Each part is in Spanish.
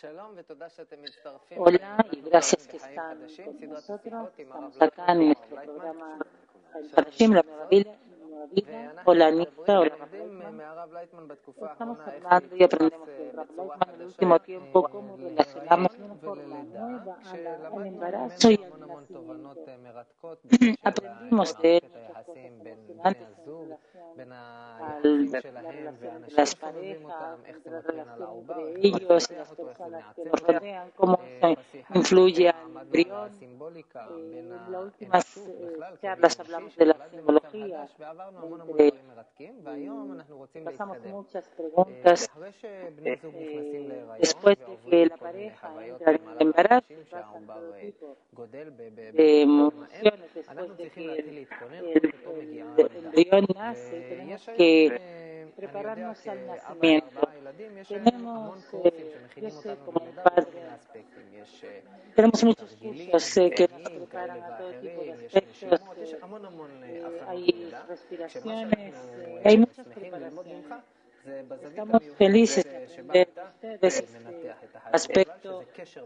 Hola y gracias que están con nosotros. Estamos acá en nuestro programa El Parashim, la nueva vida. Hola Anita, hola Rav Leitman. Estamos hablando y aprendemos de Rav Leitman en el último tiempo cómo relacionamos de una forma nueva al embarazo y al nacimiento. Aprendimos de él muchas cosas emocionantes en relación a la relación de las parejas, entre la relación entre ellos y las personas que nos rodean, cómo eso influye al embrión. En las últimas charlas hablamos de la simbología. Pasamos muchas preguntas. Después de que la pareja entra en el embarazo, pasan todo tipo de emociones. Después de que el embrión nace, tenemos que prepararnos al nacimiento. Yo sé como un padre, tenemos muchos cursos que nos preparan a todo tipo de aspectos. Hay respiraciones, hay muchas preparaciones. Estamos felices de aprender de ustedes este aspecto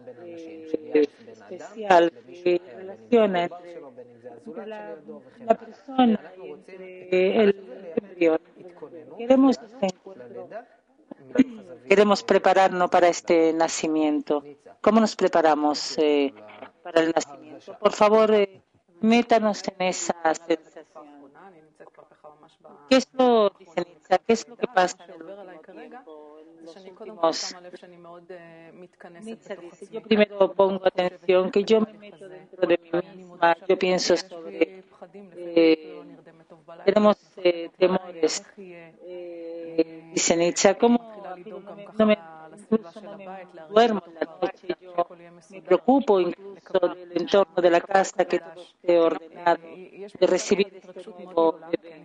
especial que relaciona entre la persona y entre el embrión. Queremos este encuentro, queremos prepararnos para este nacimiento. ¿Cómo nos preparamos para el nacimiento? Por favor, métanos en esa sensación. ¿Qué es lo, dice Nitza, qué es lo que pasa en el último tiempo, en los últimos? Nitza dice, yo primero pongo atención, que yo me meto dentro de mí misma, yo pienso sobre, tenemos temores, dice Nitza, ¿cómo incluso no me duermo en la noche, yo me preocupo incluso del entorno de la casa, que todo esté ordenado, de recibir este nuevo bebé.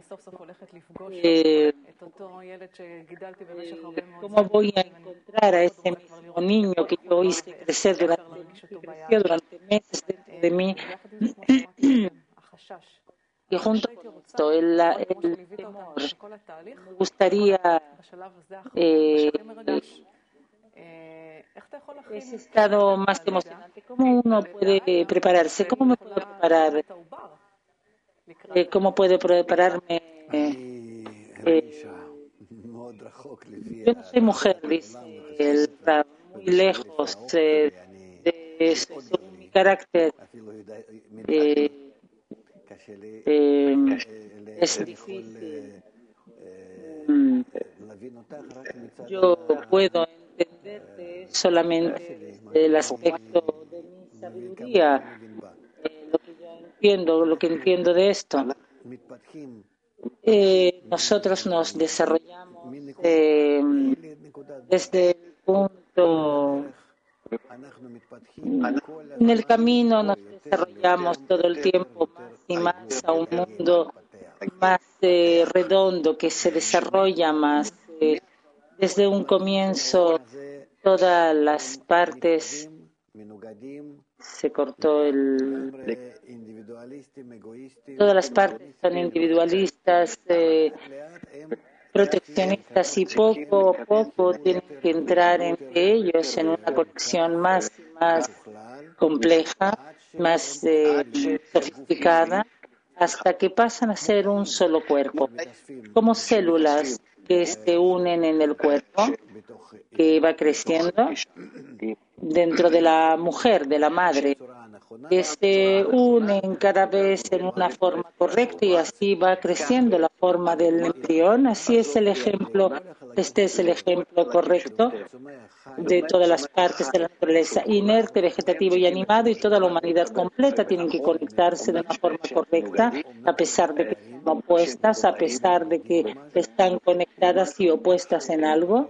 ¿Cómo voy a encontrar a ese mismo niño que yo hice crecer creció durante meses dentro de mí? Y junto con esto, el temor, me gustaría ese estado más emocionante. ¿Cómo uno puede prepararse? ¿Cómo me puedo preparar? ¿Cómo puedo prepararme? Yo no soy mujer, dice el Rab, muy lejos según mi carácter. Es difícil. Yo puedo entenderte solamente desde el aspecto de mi sabiduría, lo que entiendo de esto. Nosotros nos desarrollamos desde el punto, en el camino nos desarrollamos todo el tiempo más y más a un mundo más redondo, que se desarrolla más. Desde un comienzo, todas las partes se cortó todas las partes son individualistas, proteccionistas, y poco a poco tienen que entrar entre ellos en una conexión más y más compleja, más sofisticada, hasta que pasan a ser un solo cuerpo, como células que se unen en el cuerpo, que va creciendo dentro de la mujer, de la madre, que se unen cada vez en una forma correcta, y así va creciendo la forma del embrión. Así es el ejemplo, este es el ejemplo correcto de todas las partes de la naturaleza, inerte, vegetativo y animado, y toda la humanidad completa tienen que conectarse de una forma correcta, a pesar de que están opuestas, a pesar de que están conectadas y opuestas en algo.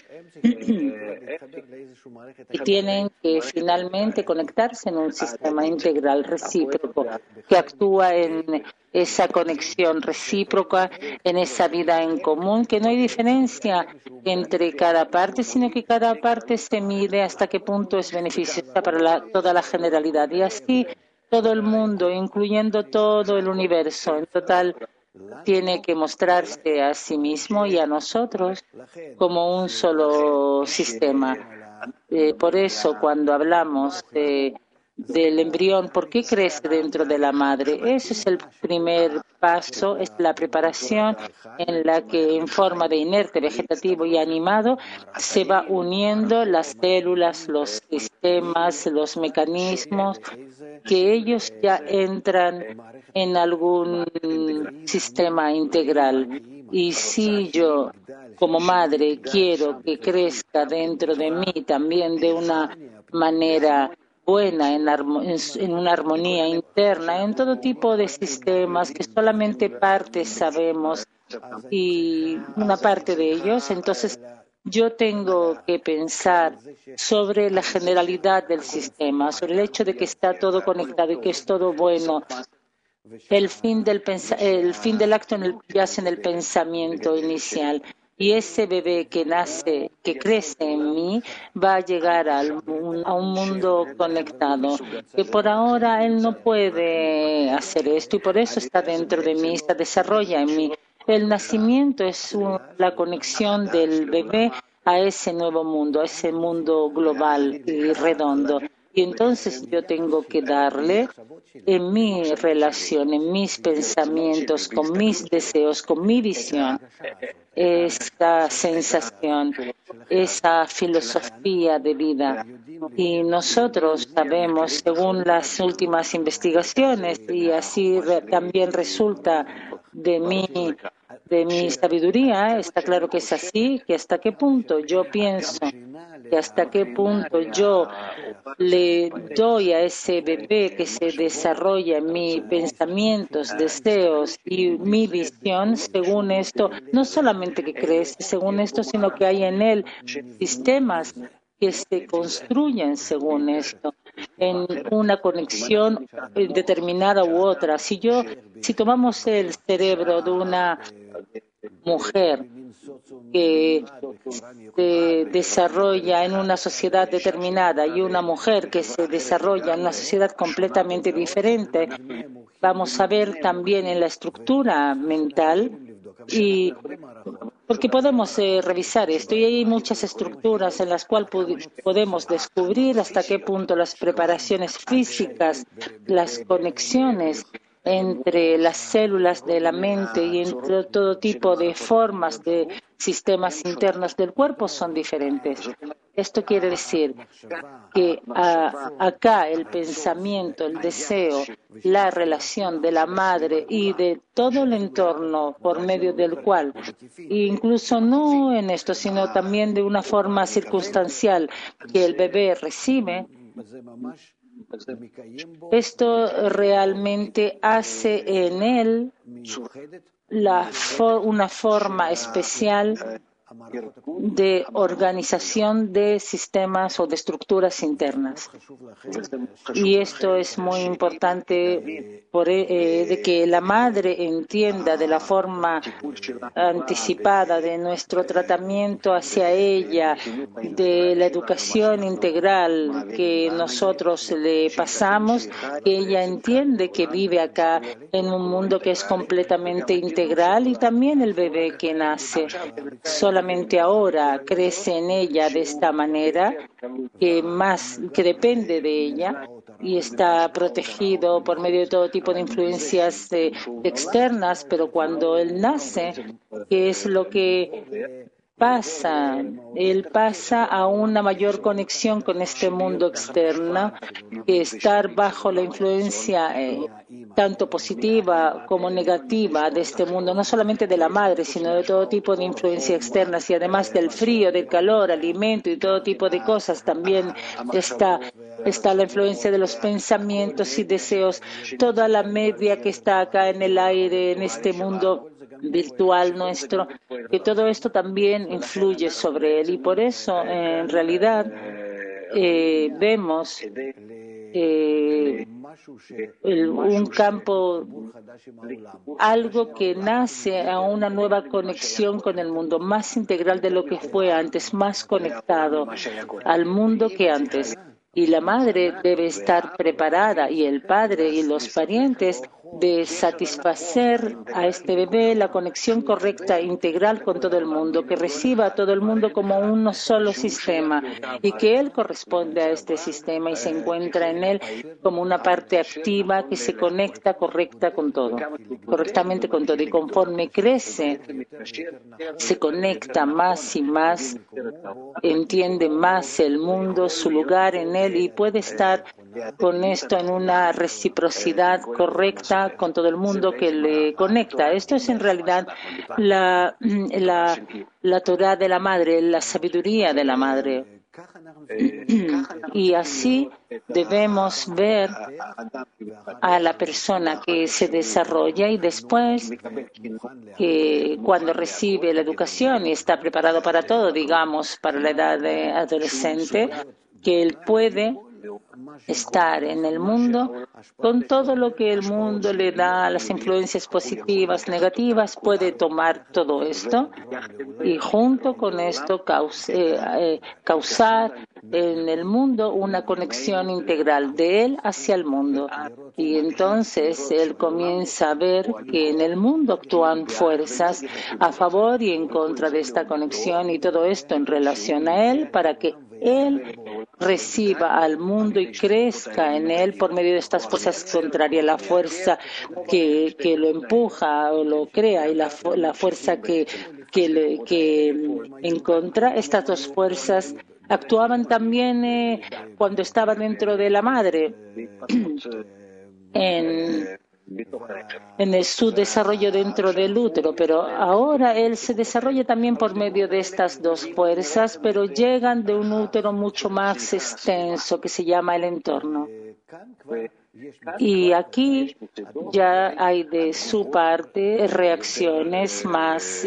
Y tienen que finalmente conectarse en un sistema integral recíproco que actúa en esa conexión recíproca, en esa vida en común, que no hay diferencia entre cada parte, sino que cada parte se mide hasta qué punto es beneficiosa para toda la generalidad. Y así todo el mundo, incluyendo todo el universo, en total, tiene que mostrarse a sí mismo y a nosotros como un solo sistema. Por eso, cuando hablamos del embrión, ¿por qué crece dentro de la madre? Ese es el primer paso, es la preparación en la que en forma de inerte, vegetativo y animado se va uniendo las células, los sistemas, los mecanismos, que ellos ya entran en algún sistema integral. Y si yo, como madre, quiero que crezca dentro de mí también de una manera buena, en una armonía interna, en todo tipo de sistemas que solamente partes sabemos y una parte de ellos, entonces yo tengo que pensar sobre la generalidad del sistema, sobre el hecho de que está todo conectado y que es todo bueno. El fin del acto yace en el pensamiento inicial. Y ese bebé que nace, que crece en mí, va a llegar a un mundo conectado. Que por ahora él no puede hacer esto y por eso está dentro de mí, se desarrolla en mí. El nacimiento es la conexión del bebé a ese nuevo mundo, a ese mundo global y redondo. Y entonces yo tengo que darle en mi relación, en mis pensamientos, con mis deseos, con mi visión, esa sensación, esa filosofía de vida. Y nosotros sabemos, según las últimas investigaciones, y así también resulta de mi sabiduría, está claro que es así, que hasta qué punto yo pienso, que hasta qué punto yo le doy a ese bebé que se desarrolla en mis pensamientos, deseos y mi visión, según esto, no solamente que crece según esto, sino que hay en él sistemas que se construyen según esto, en una conexión determinada u otra. Si tomamos el cerebro de una mujer que se desarrolla en una sociedad determinada y una mujer que se desarrolla en una sociedad completamente diferente, vamos a ver también en la estructura mental y porque podemos revisar esto y hay muchas estructuras en las cuales podemos descubrir hasta qué punto las preparaciones físicas, las conexiones entre las células de la mente y entre todo tipo de formas de sistemas internos del cuerpo son diferentes. Esto quiere decir que acá el pensamiento, el deseo, la relación de la madre y de todo el entorno por medio del cual, incluso no en esto, sino también de una forma circunstancial que el bebé recibe, esto realmente hace en él una forma especial de organización de sistemas o de estructuras internas. Y esto es muy importante de que la madre entienda de la forma anticipada de nuestro tratamiento hacia ella, de la educación integral que nosotros le pasamos, que ella entiende que vive acá en un mundo que es completamente integral y también el bebé que nace. Solamente ahora crece en ella de esta manera, que depende de ella y está protegido por medio de todo tipo de influencias externas, pero cuando él nace, ¿qué es lo que pasa? Él pasa a una mayor conexión con este mundo externo, que estar bajo la influencia tanto positiva como negativa de este mundo, no solamente de la madre, sino de todo tipo de influencias externas y además del frío, del calor, alimento y todo tipo de cosas. También está la influencia de los pensamientos y deseos, toda la media que está acá en el aire, en este mundo virtual nuestro, que todo esto también influye sobre él y por eso en realidad vemos un campo, algo que nace a una nueva conexión con el mundo, más integral de lo que fue antes, más conectado al mundo que antes. Y la madre debe estar preparada, y el padre y los parientes, de satisfacer a este bebé la conexión correcta e integral con todo el mundo, que reciba a todo el mundo como un solo sistema y que él corresponde a este sistema y se encuentra en él como una parte activa que se conecta correctamente con todo. Y conforme crece, se conecta más y más, entiende más el mundo, su lugar en él, y puede estar con esto en una reciprocidad correcta con todo el mundo que le conecta. Esto es en realidad la Torah de la madre, la sabiduría de la madre. Y así debemos ver a la persona que se desarrolla, y después, cuando recibe la educación y está preparado para todo, digamos, para la edad de adolescente, que él puede estar en el mundo con todo lo que el mundo le da, las influencias positivas, negativas, puede tomar todo esto y junto con esto causar en el mundo una conexión integral de él hacia el mundo. Y entonces él comienza a ver que en el mundo actúan fuerzas a favor y en contra de esta conexión, y todo esto en relación a él, para que él reciba al mundo y crezca en él por medio de estas fuerzas contrarias, la fuerza que lo empuja o lo crea y la fuerza que en contra. Estas dos fuerzas actuaban también cuando estaba dentro de la madre, en su desarrollo dentro del útero, pero ahora él se desarrolla también por medio de estas dos fuerzas, pero llegan de un útero mucho más extenso que se llama el entorno. Y aquí ya hay de su parte reacciones más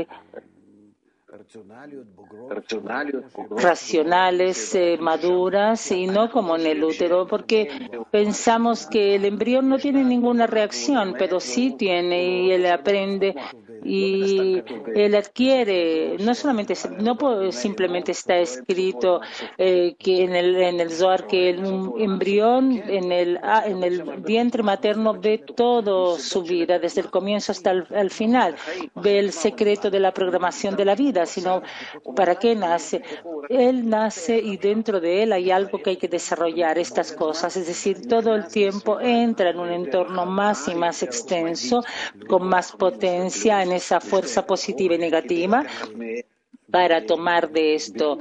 racionales, maduras, y no como en el útero, porque pensamos que el embrión no tiene ninguna reacción, pero sí tiene, y él aprende y él adquiere. No simplemente está escrito que en el Zohar que un embrión en el vientre materno ve toda su vida desde el comienzo hasta el final, ve el secreto de la programación de la vida, sino para qué nace. Él nace y dentro de él hay algo que hay que desarrollar, estas cosas, es decir, todo el tiempo entra en un entorno más y más extenso, con más potencia en esa fuerza positiva y negativa, para tomar de esto,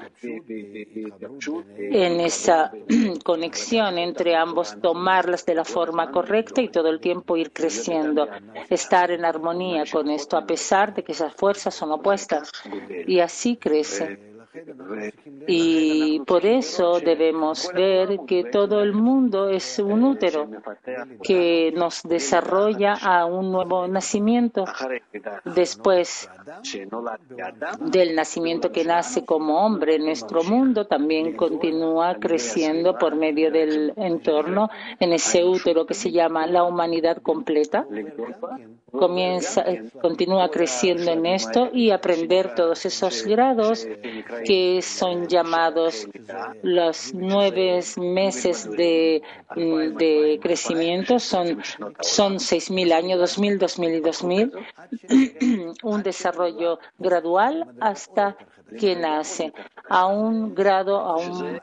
en esa conexión entre ambos, tomarlas de la forma correcta y todo el tiempo ir creciendo, estar en armonía con esto, a pesar de que esas fuerzas son opuestas, y así crece. Y por eso debemos ver que todo el mundo es un útero que nos desarrolla a un nuevo nacimiento. Después del nacimiento que nace como hombre, nuestro mundo también continúa creciendo por medio del entorno en ese útero que se llama la humanidad completa. Continúa creciendo en esto y aprender todos esos grados que son llamados los 9 meses de crecimiento, son 6.000 años, 2.000, 2.000 y 2.000, un desarrollo gradual hasta que nace a un grado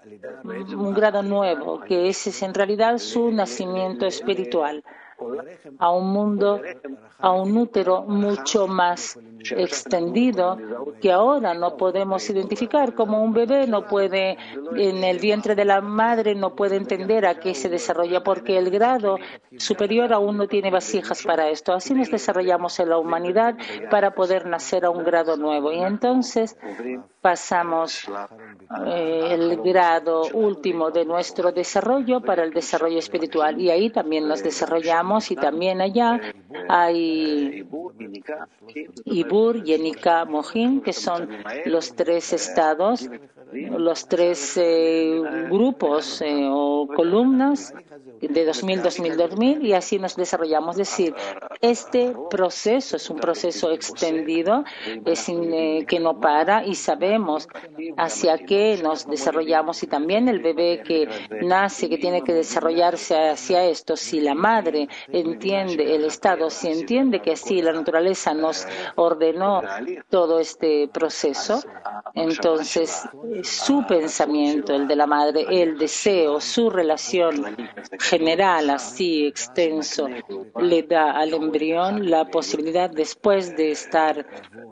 nuevo, que ese es en realidad su nacimiento espiritual, a un mundo, a un útero mucho más extendido que ahora no podemos identificar. Como un bebé no puede, en el vientre de la madre no puede entender a qué se desarrolla, porque el grado superior aún no tiene vasijas para esto. Así nos desarrollamos en la humanidad para poder nacer a un grado nuevo, y entonces pasamos el grado último de nuestro desarrollo para el desarrollo espiritual, y ahí también nos desarrollamos, y también allá hay Ibur, Yenika, Mohin, que son los 3 estados, los 3 grupos o columnas de 2.000, 2.000, 2.000, y así nos desarrollamos. Es decir, este proceso es un proceso extendido, que no para, y sabemos hacia qué nos desarrollamos, y también el bebé que nace, que tiene que desarrollarse hacia esto. Si la madre entiende el estado, si entiende que así la naturaleza nos ordenó todo este proceso, entonces su pensamiento, el de la madre, el deseo, su relación general, así extenso, le da al embrión la posibilidad, después de estar,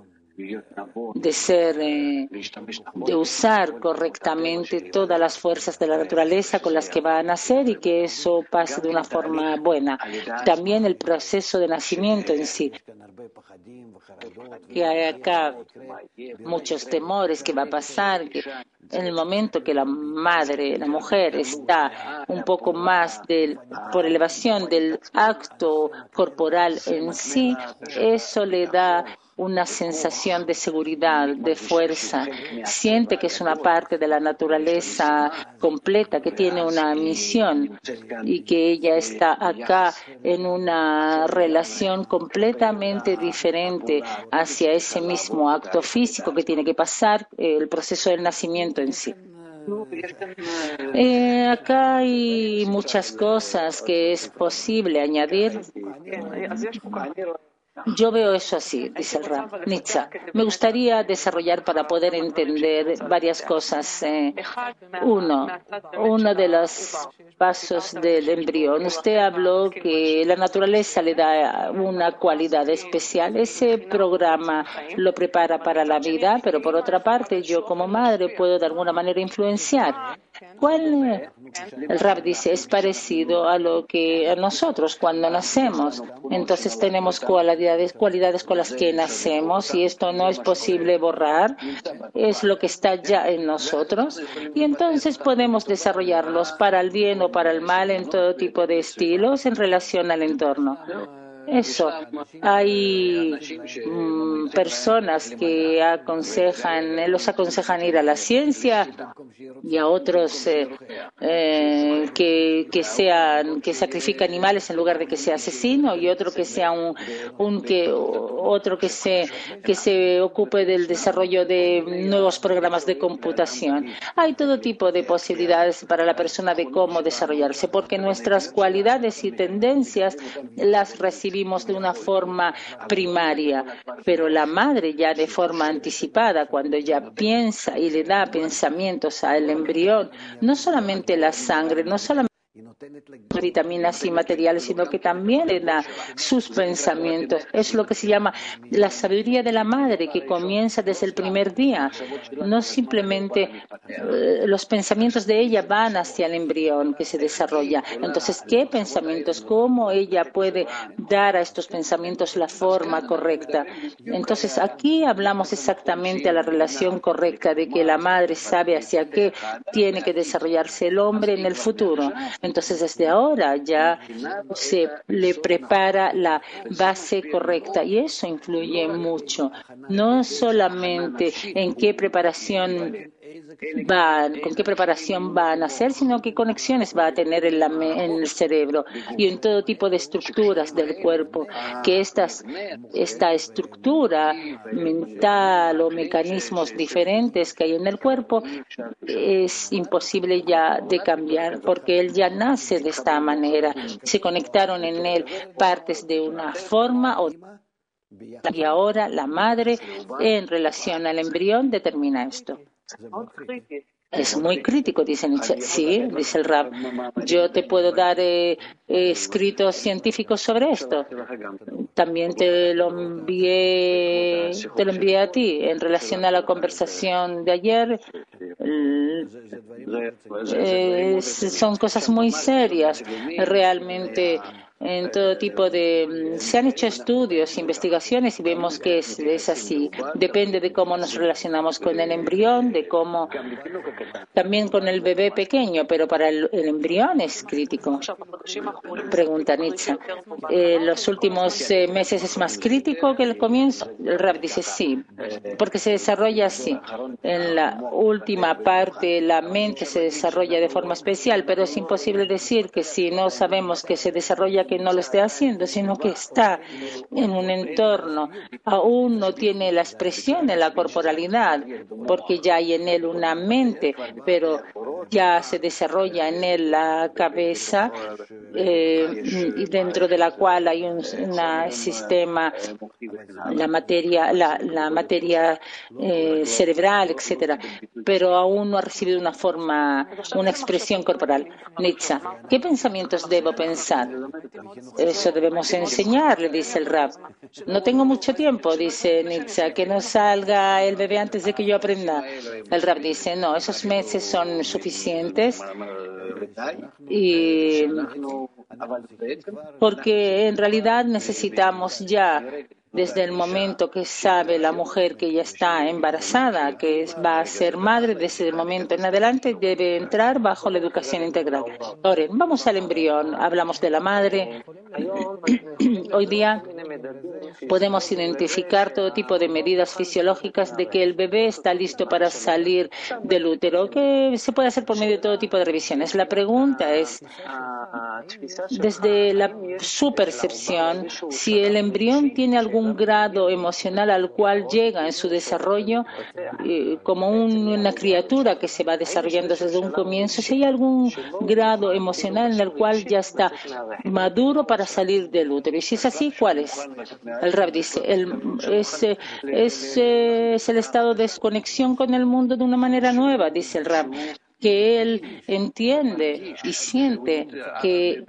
de usar correctamente todas las fuerzas de la naturaleza con las que va a nacer, y que eso pase de una forma buena. También el proceso de nacimiento en sí, que hay acá muchos temores que va a pasar, que en el momento que la madre, la mujer, está un poco más por elevación del acto corporal en sí, eso le da una sensación de seguridad, de fuerza. Siente que es una parte de la naturaleza completa, que tiene una misión, y que ella está acá en una relación completamente diferente hacia ese mismo acto físico que tiene que pasar, el proceso del nacimiento en sí. Acá hay muchas cosas que es posible añadir. Yo veo eso así, dice el Rab Nietzsche. Me gustaría desarrollar para poder entender varias cosas. Uno de los pasos del embrión. Usted habló que la naturaleza le da una cualidad especial. Ese programa lo prepara para la vida, pero por otra parte, yo como madre puedo de alguna manera influenciar. El Rab dice, es parecido a lo que a nosotros cuando nacemos. Entonces tenemos cualidades con las que nacemos, y esto no es posible borrar, es lo que está ya en nosotros, y entonces podemos desarrollarlos para el bien o para el mal en todo tipo de estilos en relación al entorno. Eso. Hay personas que los aconsejan ir a la ciencia, y a otros que sacrifica animales en lugar de que sea asesino, y otro que sea otro que se ocupe del desarrollo de nuevos programas de computación. Hay todo tipo de posibilidades para la persona de cómo desarrollarse, porque nuestras cualidades y tendencias las recibimos de una forma primaria, pero la madre ya de forma anticipada, cuando ya piensa y le da pensamientos al embrión, no solamente la sangre, no solamente vitaminas y materiales, sino que también le da sus pensamientos. Es lo que se llama la sabiduría de la madre, que comienza desde el primer día. No simplemente los pensamientos de ella van hacia el embrión que se desarrolla. Entonces, ¿qué pensamientos? ¿Cómo ella puede dar a estos pensamientos la forma correcta? Entonces, aquí hablamos exactamente a la relación correcta de que la madre sabe hacia qué tiene que desarrollarse el hombre en el futuro. Entonces, desde ahora ya se le prepara la base correcta, y eso influye mucho, no solamente en qué preparación con qué preparación va a nacer, sino qué conexiones va a tener en el cerebro y en todo tipo de estructuras del cuerpo, que esta estructura mental o mecanismos diferentes que hay en el cuerpo es imposible ya de cambiar, porque él ya nace de esta manera. Se conectaron en él partes de una forma y ahora la madre, en relación al embrión, determina esto. Es muy crítico, dice Nietzsche. Sí, dice el Rab. Yo te puedo dar escritos científicos sobre esto. También te lo envié a ti en relación a la conversación de ayer. Son cosas muy serias, realmente. En todo tipo se han hecho estudios, investigaciones, y vemos que es así. Depende de cómo nos relacionamos con el embrión, de cómo también con el bebé pequeño, pero para el embrión es crítico. Pregunta Nietzsche. ¿Los últimos meses es más crítico que el comienzo? El Rab dice sí, porque se desarrolla así. En la última parte la mente se desarrolla de forma especial, pero es imposible decir que si no sabemos que se desarrolla que no lo esté haciendo, sino que está en un entorno, aún no tiene la expresión en la corporalidad, porque ya hay en él una mente, pero ya se desarrolla en él la cabeza, y dentro de la cual hay un sistema, la materia cerebral, etcétera, pero aún no ha recibido una expresión corporal. Nitza, ¿qué pensamientos debo pensar? Eso debemos enseñarle, dice el Rab. No tengo mucho tiempo, dice Nitza, que no salga el bebé antes de que yo aprenda. El Rab dice, no, esos meses son suficientes, y porque en realidad necesitamos ya, desde el momento que sabe la mujer que ya está embarazada, que va a ser madre, desde el momento en adelante debe entrar bajo la educación integral. Ahora, vamos al embrión, hablamos de la madre. Hoy día podemos identificar todo tipo de medidas fisiológicas de que el bebé está listo para salir del útero, que se puede hacer por medio de todo tipo de revisiones. La pregunta es, desde su percepción, si el embrión tiene algún grado emocional al cual llega en su desarrollo, como una criatura que se va desarrollando desde un comienzo, si hay algún grado emocional en el cual ya está maduro para salir del útero. Y si es así, ¿cuál es? El Rab dice, es el estado de desconexión con el mundo de una manera nueva, dice el Rab, que él entiende y siente que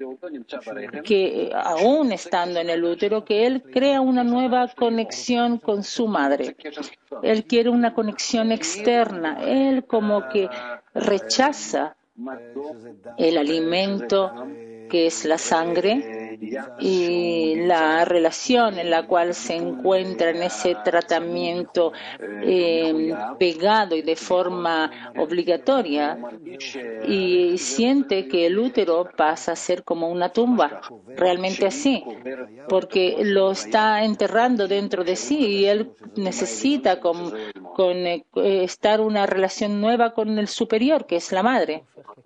aún estando en el útero, que él crea una nueva conexión con su madre. Él quiere una conexión externa. Él como que rechaza el alimento que es la sangre y la relación en la cual se encuentra en ese tratamiento pegado y de forma obligatoria, y siente que el útero pasa a ser como una tumba, realmente así, porque lo está enterrando dentro de sí y él necesita estar una relación nueva con el superior, que es la madre.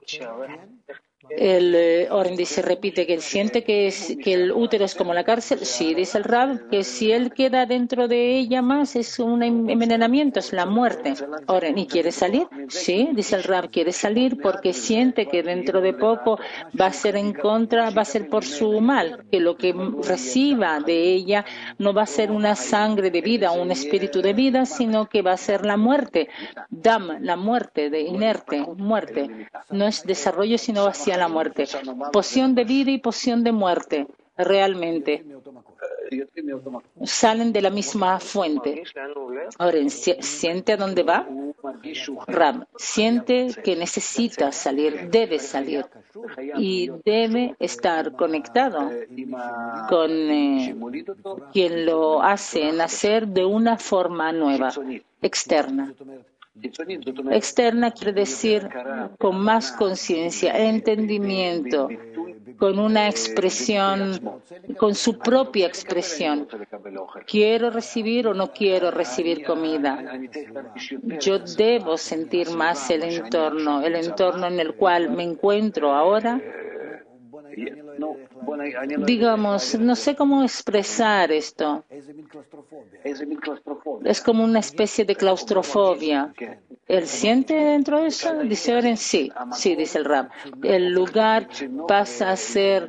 El Oren dice, repite que él siente que el útero es como la cárcel. Sí, dice el Rab, que si él queda dentro de ella más es un envenenamiento, es la muerte. Oren, ¿y quiere salir? Sí, dice el Rab, quiere salir porque siente que dentro de poco va a ser va a ser por su mal, que lo que reciba de ella no va a ser una sangre de vida, un espíritu de vida, sino que va a ser la muerte. Dam, la muerte, de inerte, muerte. No es desarrollo, sino hacia la muerte. Poción de vida y poción de muerte, realmente. Salen de la misma fuente. Ahora, ¿siente a dónde va? Rab, siente que necesita salir, debe salir y debe estar conectado con quien lo hace nacer de una forma nueva, externa. Externa quiere decir con más conciencia, entendimiento, con una expresión, con su propia expresión. ¿Quiero recibir o no quiero recibir comida? Yo debo sentir más el entorno en el cual me encuentro ahora. Digamos, no sé cómo expresar esto. Es como una especie de claustrofobia. ¿Él siente dentro de eso? Dice Oren, sí, dice el Rab. El lugar pasa a ser...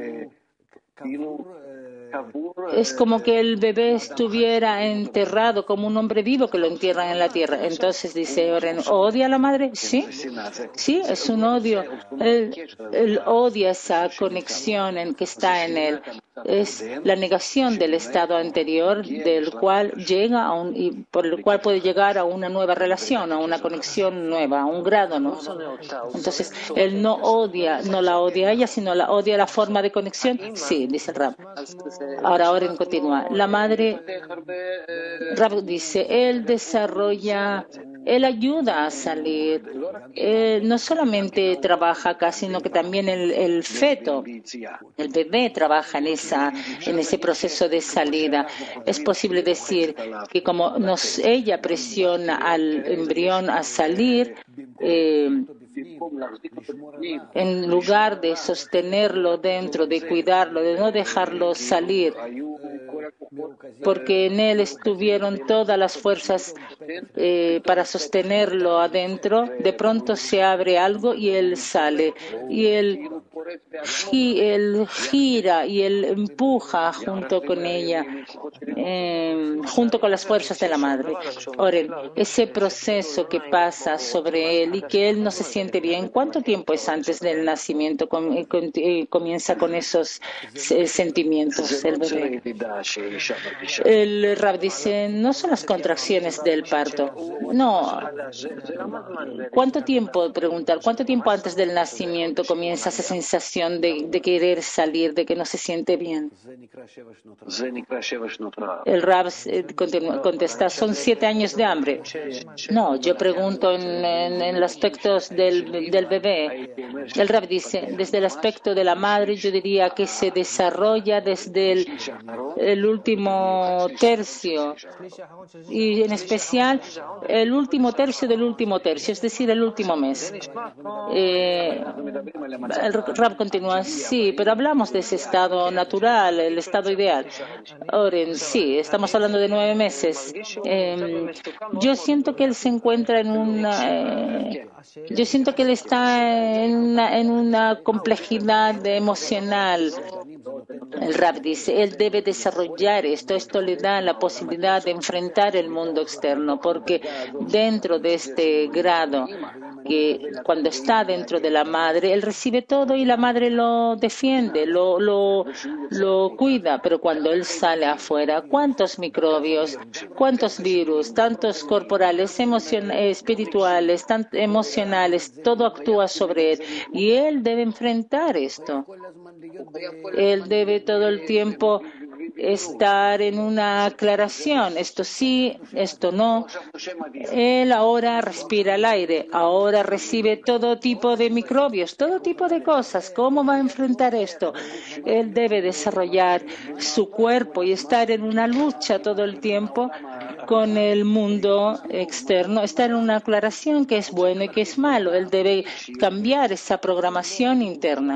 Es como que el bebé estuviera enterrado como un hombre vivo que lo entierran en la tierra. Entonces dice Oren, ¿odia a la madre? Sí, es un odio. Él odia esa conexión en que está en él. Es la negación del estado anterior, del cual llega y por el cual puede llegar a una nueva relación, a una conexión nueva, a un grado nuevo. Entonces, él no la odia a ella, sino la odia la forma de conexión. Sí, dice el Rab. Ahora Oren continúa. La madre, Rab dice, él ayuda a salir. No solamente trabaja acá, sino que también el feto, el bebé trabaja en ese proceso de salida. Es posible decir que como ella presiona al embrión a salir, En lugar de sostenerlo dentro, de cuidarlo, de no dejarlo salir, porque en él estuvieron todas las fuerzas para sostenerlo adentro, de pronto se abre algo y él sale. Y él gira y él empuja junto con ella, junto con las fuerzas de la madre. Oren, ese proceso que pasa sobre él y que él no se siente bien, ¿cuánto tiempo es antes del nacimiento? Comienza con esos sentimientos el bebé. El Rab dice, no son las contracciones del parto. No. ¿Cuánto tiempo, preguntar, cuánto tiempo antes del nacimiento comienza esa sensación de querer salir, de que no se siente bien? El Rab contesta, son 7 años de hambre. No, yo pregunto en los aspectos del bebé. El Rab dice, desde el aspecto de la madre, yo diría que se desarrolla desde el último tercio, y en especial el último tercio del último tercio, es decir, el último mes. El Rab continúa, sí, pero hablamos de ese estado natural, el estado ideal. Oren, sí, estamos hablando de 9 meses. Yo siento que él se encuentra en yo siento que él está en una complejidad emocional. El Rab dice, él debe desarrollar esto le da la posibilidad de enfrentar el mundo externo, porque dentro de este grado, que cuando está dentro de la madre, él recibe todo y la madre lo defiende, lo cuida, pero cuando él sale afuera, ¿cuántos microbios, cuántos virus, tantos corporales, espirituales, emocionales, todo actúa sobre él y él debe enfrentar esto. Él debe todo el tiempo estar en una aclaración, esto sí, esto no. Él ahora respira el aire, ahora recibe todo tipo de microbios, todo tipo de cosas. ¿Cómo va a enfrentar esto? Él debe desarrollar su cuerpo y estar en una lucha todo el tiempo con el mundo externo, estar en una aclaración que es bueno y que es malo. Él debe cambiar esa programación interna.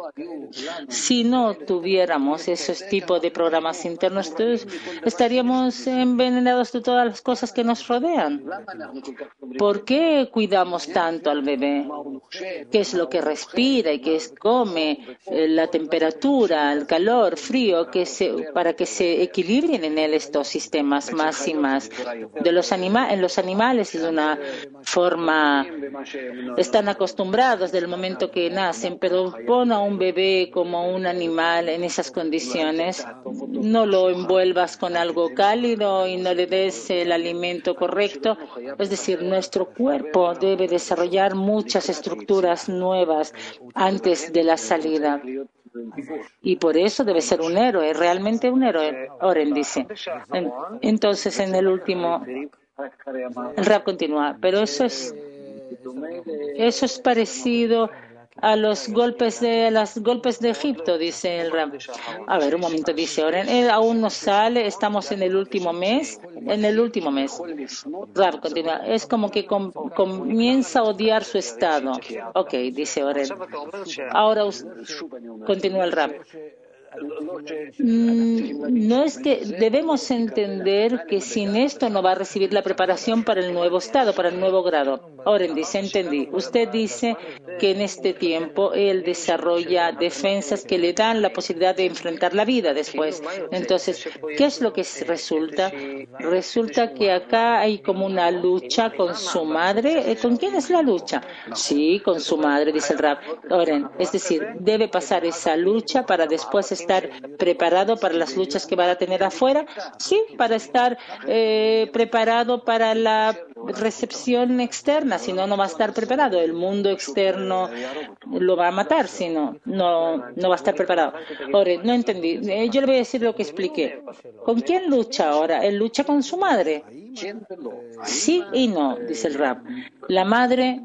Si no tuviéramos esos tipos de programas internos, entonces estaríamos envenenados de todas las cosas que nos rodean. ¿Por qué cuidamos tanto al bebé? ¿Qué es lo que respira y qué come? La temperatura, el calor, frío, para que se equilibren en él estos sistemas más y más. En los animales es una forma, están acostumbrados del momento que nacen, pero pon a un bebé como un animal en esas condiciones, no lo envuelvas con algo cálido y no le des el alimento correcto. Es decir, nuestro cuerpo debe desarrollar muchas estructuras nuevas antes de la salida. Y por eso debe ser un héroe, realmente un héroe. Oren dice. Entonces, en el último, el Rab continúa, pero eso es parecido a los golpes de Egipto, dice el Rab. A ver, un momento, dice Oren, él aún no sale, estamos en el último mes. Rab continúa, es como que comienza a odiar su estado. Ok, dice Oren. Ahora continúa el Rab. No es que debemos entender que sin esto no va a recibir la preparación para el nuevo estado, para el nuevo grado. Oren dice, entendí. Usted dice que en este tiempo él desarrolla defensas que le dan la posibilidad de enfrentar la vida después. Entonces, ¿qué es lo que resulta? Resulta que acá hay como una lucha con su madre. ¿Con quién es la lucha? Sí, con su madre, dice el Rab. Oren, es decir, debe pasar esa lucha para después estar preparado para las luchas que va a tener afuera, sí, para estar preparado para la recepción externa, si no, no va a estar preparado. El mundo externo lo va a matar, si no va a estar preparado. Ahora, no entendí. Yo le voy a decir lo que expliqué. ¿Con quién lucha ahora? Él lucha con su madre. Sí y no, dice el Rab. La madre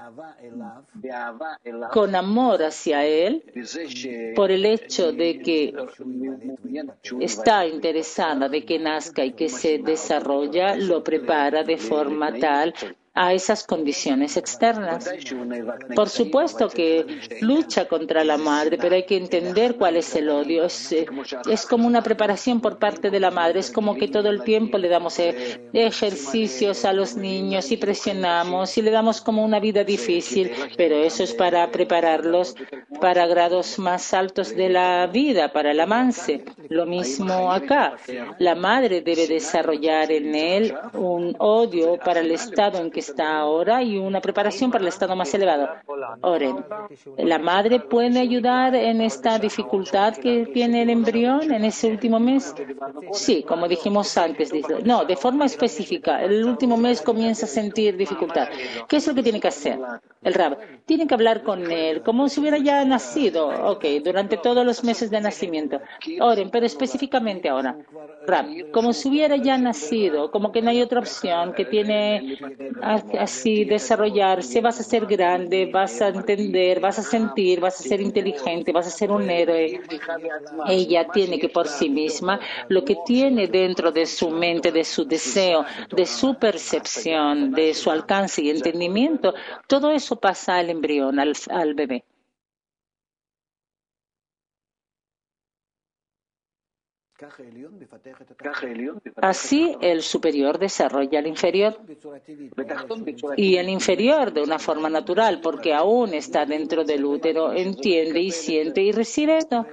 con amor hacia él, por el hecho de que está interesada de que nazca y que se desarrolla, lo prepara de forma tal a esas condiciones externas. Por supuesto que lucha contra la madre, pero hay que entender cuál es el odio. Es como una preparación por parte de la madre. Es como que todo el tiempo le damos ejercicios a los niños y presionamos y le damos como una vida difícil, pero eso es para prepararlos para grados más altos de la vida, para el avance. Lo mismo acá. La madre debe desarrollar en él un odio para el estado en que está ahora y una preparación para el estado más elevado. Oren, ¿la madre puede ayudar en esta dificultad que tiene el embrión en ese último mes? Sí, como dijimos antes. No, de forma específica. El último mes comienza a sentir dificultad. ¿Qué es lo que tiene que hacer? El Rab tiene que hablar con él como si hubiera ya nacido, durante todos los meses de nacimiento. Oren, pero específicamente ahora. Rab, como si hubiera ya nacido, como que no hay otra opción, que tiene así desarrollarse, vas a ser grande, vas a entender, vas a sentir, vas a ser inteligente, vas a ser un héroe. Ella tiene que por sí misma, lo que tiene dentro de su mente, de su deseo, de su percepción, de su alcance y entendimiento, todo eso pasa al embrión, al bebé. Así el superior desarrolla al inferior y el inferior de una forma natural, porque aún está dentro del útero, entiende y siente y recibe esto.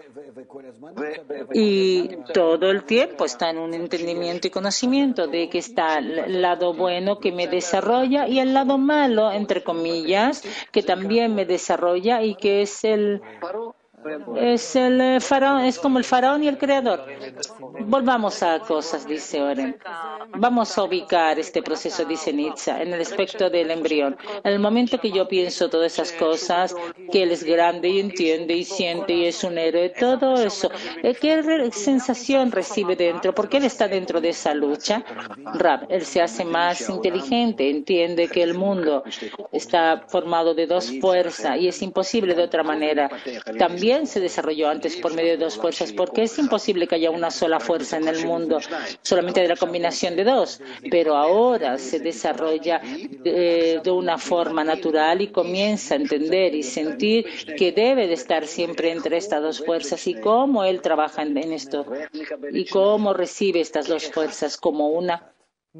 Y todo el tiempo está en un entendimiento y conocimiento de que está el lado bueno que me desarrolla y el lado malo, entre comillas, que también me desarrolla y que es el faraón, es como el faraón y el creador. Volvamos a cosas, dice Oren. Vamos a ubicar este proceso, dice Nietzsche, en el aspecto del embrión. En el momento que yo pienso todas esas cosas, que él es grande y entiende y siente y es un héroe, todo eso, ¿qué sensación recibe dentro? ¿Por qué él está dentro de esa lucha? Rab, él se hace más inteligente, entiende que el mundo está formado de dos fuerzas y es imposible de otra manera. También se desarrolló antes por medio de dos fuerzas, porque es imposible que haya una sola fuerza en el mundo, solamente de la combinación de dos, pero ahora se desarrolla de una forma natural y comienza a entender y sentir que debe de estar siempre entre estas dos fuerzas y cómo él trabaja en esto y cómo recibe estas dos fuerzas como una.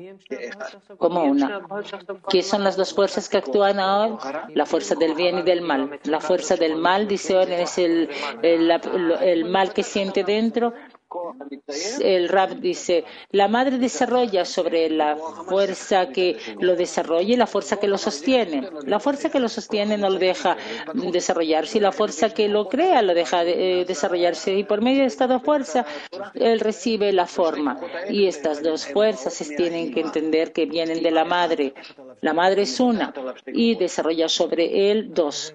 ¿Qué son las dos fuerzas que actúan ahora? La fuerza del bien y del mal. La fuerza del mal, dice Oren, es el mal que siente dentro. El Rab dice, la madre desarrolla sobre la fuerza que lo desarrolla y la fuerza que lo sostiene. La fuerza que lo sostiene no lo deja desarrollarse y la fuerza que lo crea lo deja desarrollarse. Y por medio de esta dos fuerzas, él recibe la forma. Y estas dos fuerzas se tienen que entender que vienen de la madre. La madre es una y desarrolla sobre él dos.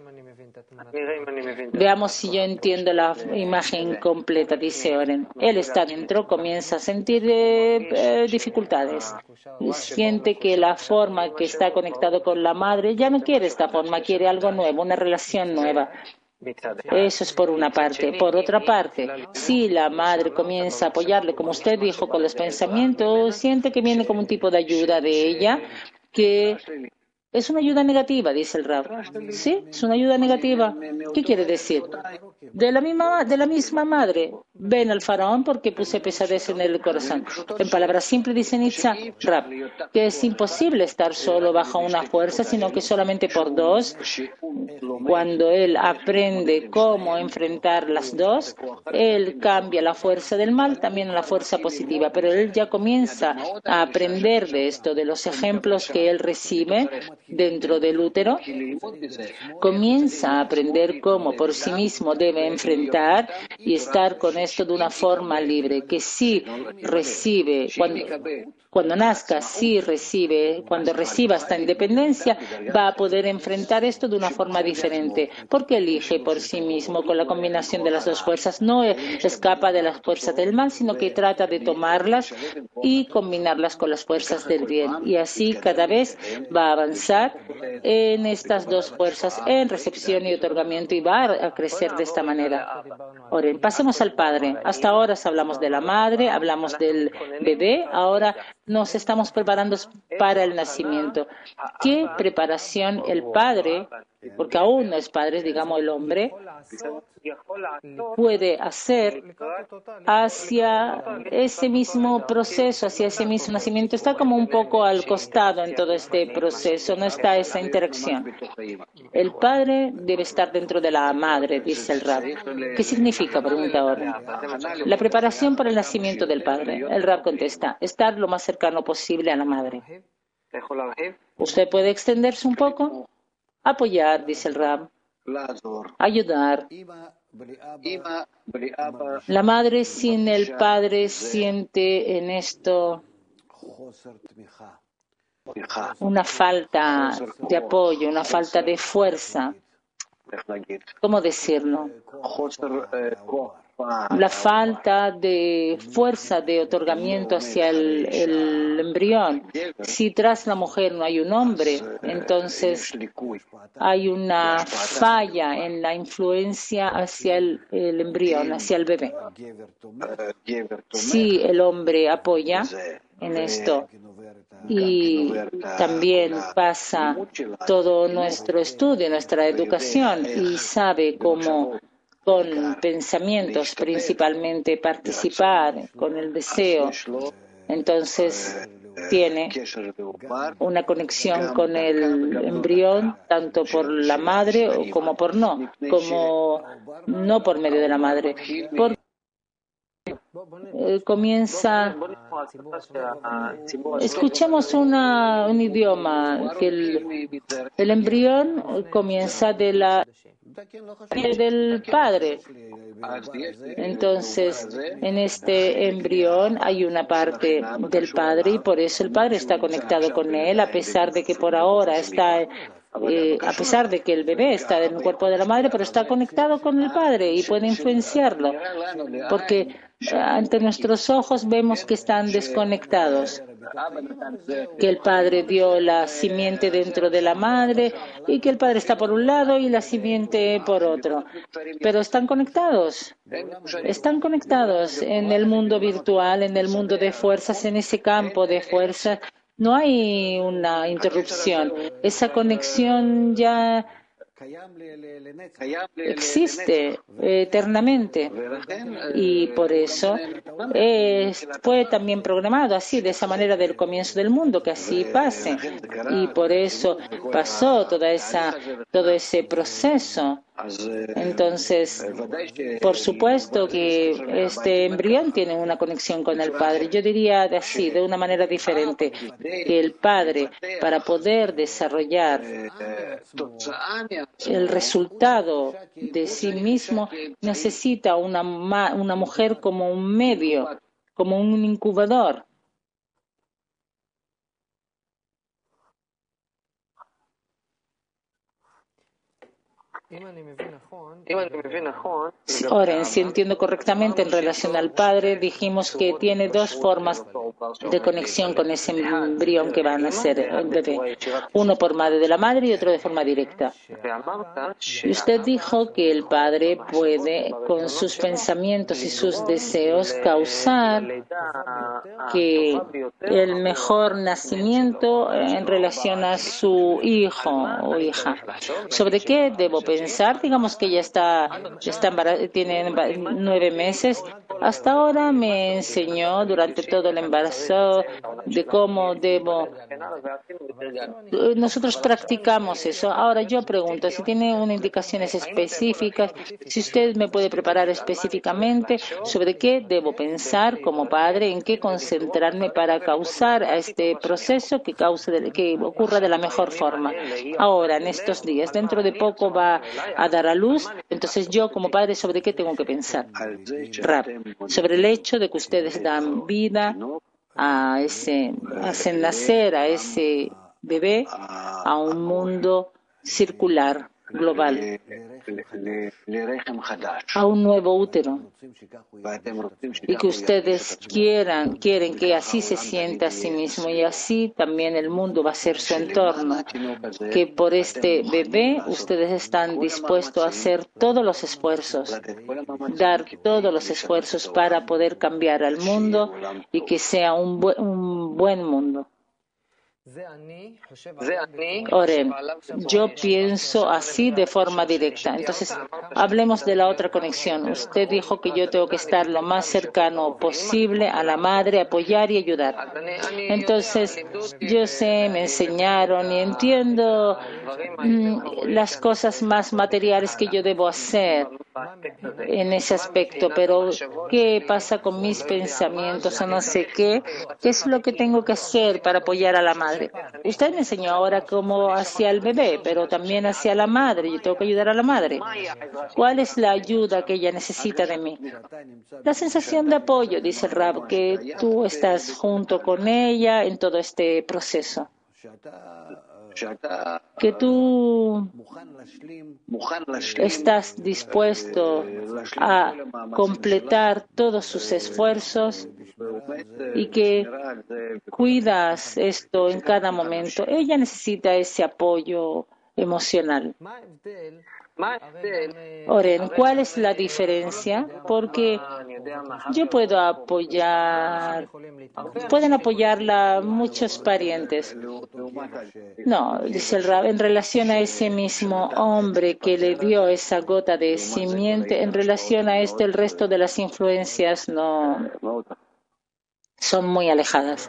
Veamos si yo entiendo la imagen completa, dice Oren. Él está dentro, comienza a sentir dificultades. Siente que la forma que está conectado con la madre ya no quiere esta forma, quiere algo nuevo, una relación nueva. Eso es por una parte. Por otra parte, si la madre comienza a apoyarle, como usted dijo, con los pensamientos, siente que viene como un tipo de ayuda de ella, que es una ayuda negativa, dice el Rab. Sí, es una ayuda negativa. ¿Qué quiere decir? De la misma madre. Ven al faraón porque puse pesadez en el corazón. En palabras simples dice Nietzsche, Rab, que es imposible estar solo bajo una fuerza, sino que solamente por dos. Cuando él aprende cómo enfrentar las dos, él cambia la fuerza del mal también a la fuerza positiva. Pero él ya comienza a aprender de esto, de los ejemplos que él recibe dentro del útero, comienza a aprender cómo por sí mismo debe enfrentar y estar con esto de una forma libre, que sí recibe, cuando nazca, sí recibe, cuando reciba esta independencia, va a poder enfrentar esto de una forma diferente, porque elige por sí mismo con la combinación de las dos fuerzas, no escapa de las fuerzas del mal, sino que trata de tomarlas y combinarlas con las fuerzas del bien, y así cada vez va a avanzar en estas dos fuerzas, en recepción y otorgamiento, y va a crecer de esta manera. Oren, pasemos al padre. Hasta ahora hablamos de la madre, hablamos del bebé, ahora nos estamos preparando para el nacimiento. ¿Qué preparación el padre, porque aún no es padre, digamos el hombre, puede hacer hacia ese mismo proceso, hacia ese mismo nacimiento? Está como un poco al costado en todo este proceso, no está esa interacción. El padre debe estar dentro de la madre, dice el Rab. ¿Qué significa? Pregunta ahora. La preparación para el nacimiento del padre. El Rab contesta, estar lo más cercano posible a la madre. ¿Usted puede extenderse un poco? Apoyar, dice el Rab. Ayudar. La madre sin el padre siente en esto una falta de apoyo, una falta de fuerza. ¿Cómo decirlo? La falta de fuerza de otorgamiento hacia el embrión. Si tras la mujer no hay un hombre, entonces hay una falla en la influencia hacia el embrión, hacia el bebé. Si el hombre apoya en esto y también pasa todo nuestro estudio, nuestra educación y sabe cómo con pensamientos principalmente participar con el deseo, entonces tiene una conexión con el embrión tanto por la madre como por no por medio de la madre. Comienza, escuchemos un idioma, que el embrión comienza del padre. Entonces, en este embrión hay una parte del padre y por eso el padre está conectado con él, a pesar de que por ahora a pesar de que el bebé está en el cuerpo de la madre, pero está conectado con el padre y puede influenciarlo, porque ante nuestros ojos vemos que están desconectados, que el padre dio la simiente dentro de la madre y que el padre está por un lado y la simiente por otro, pero están conectados en el mundo virtual, en el mundo de fuerzas, en ese campo de fuerzas. No hay una interrupción. Esa conexión ya existe eternamente y por eso fue también programado así, de esa manera del comienzo del mundo, que así pase, y por eso pasó todo ese proceso. Entonces, por supuesto que este embrión tiene una conexión con el padre. Yo diría así, de una manera diferente, que el padre, para poder desarrollar el resultado de sí mismo, necesita una mujer como un medio, como un incubador. Ahora, si entiendo correctamente, en relación al padre, dijimos que tiene dos formas de conexión con ese embrión que va a nacer el bebé. Uno por medio de la madre y otro de forma directa. Y usted dijo que el padre puede, con sus pensamientos y sus deseos, causar que el mejor nacimiento en relación a su hijo o hija. ¿Sobre qué debo pensar? Digamos que tiene 9 meses. Hasta ahora me enseñó durante todo el embarazo de cómo debo. Nosotros practicamos eso. Ahora yo pregunto si tiene unas indicaciones específicas, si usted me puede preparar específicamente sobre qué debo pensar como padre, en qué concentrarme para causar a este proceso que ocurra de la mejor forma. Ahora, en estos días, dentro de poco va a dar a luz, entonces yo como padre, ¿sobre qué tengo que pensar? Rab, sobre el hecho de que ustedes dan vida hacen nacer a ese bebé a un mundo circular. global, a un nuevo útero, y que ustedes quieren que así se sienta a sí mismo, y así también el mundo va a ser su entorno, que por este bebé ustedes están dispuestos a hacer todos los esfuerzos, dar todos los esfuerzos para poder cambiar al mundo y que sea un buen mundo. Oren, yo pienso así de forma directa. Entonces, hablemos de la otra conexión. Usted dijo que yo tengo que estar lo más cercano posible a la madre, apoyar y ayudar. Entonces, yo sé, me enseñaron y entiendo las cosas más materiales que yo debo hacer en ese aspecto, pero ¿qué pasa con mis pensamientos o no sé qué? ¿Qué es lo que tengo que hacer para apoyar a la madre? Usted me enseñó ahora cómo hacia el bebé, pero también hacia la madre. Yo tengo que ayudar a la madre. ¿Cuál es la ayuda que ella necesita de mí? La sensación de apoyo, dice el Rab, que tú estás junto con ella en todo este proceso. Que tú estás dispuesto a completar todos sus esfuerzos y que cuidas esto en cada momento. Ella necesita ese apoyo emocional. Oren, ¿cuál es la diferencia? Porque yo puedo pueden apoyarla muchos parientes. No, dice el Rab, en relación a ese mismo hombre que le dio esa gota de simiente, en relación a esto el resto de las influencias no son muy alejadas.